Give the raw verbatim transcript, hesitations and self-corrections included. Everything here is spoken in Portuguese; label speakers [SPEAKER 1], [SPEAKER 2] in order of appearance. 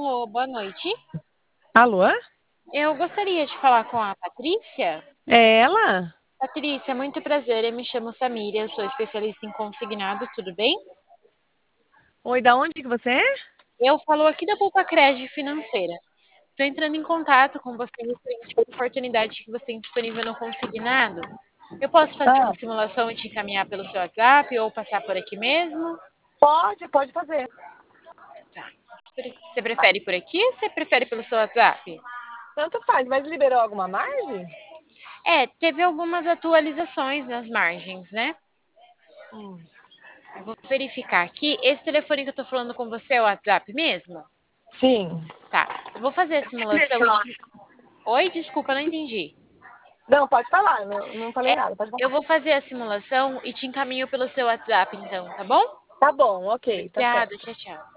[SPEAKER 1] Alô, boa noite.
[SPEAKER 2] Alô?
[SPEAKER 1] Eu gostaria de falar com a Patrícia.
[SPEAKER 2] É ela?
[SPEAKER 1] Patrícia, muito prazer. Eu me chamo Samira, eu sou especialista em consignado, tudo bem?
[SPEAKER 2] Oi, da onde que você é?
[SPEAKER 1] Eu falo aqui da Poupa Crédito Financeira. Estou entrando em contato com você referente a uma oportunidade que você tem disponível no consignado. Eu posso fazer uma
[SPEAKER 2] Ah,
[SPEAKER 1] simulação e te encaminhar pelo seu WhatsApp ou passar por aqui mesmo?
[SPEAKER 2] pode, pode fazer.
[SPEAKER 1] Tá. Você prefere por aqui ou você prefere pelo seu WhatsApp?
[SPEAKER 2] Tanto faz, mas liberou alguma margem?
[SPEAKER 1] É, teve algumas atualizações nas margens, né?
[SPEAKER 2] Hum.
[SPEAKER 1] Eu vou verificar aqui. Esse telefone que eu tô falando com você é o WhatsApp mesmo?
[SPEAKER 2] Sim.
[SPEAKER 1] Tá. Eu vou fazer a simulação e te... Oi, desculpa, não entendi.
[SPEAKER 2] Não, pode falar, não, não falei
[SPEAKER 1] É,
[SPEAKER 2] nada, pode
[SPEAKER 1] eu
[SPEAKER 2] falar.
[SPEAKER 1] vou fazer a simulação e te encaminho pelo seu WhatsApp, então, tá bom?
[SPEAKER 2] Tá bom, ok, tá
[SPEAKER 1] Obrigada,
[SPEAKER 2] certo.
[SPEAKER 1] tchau, tchau.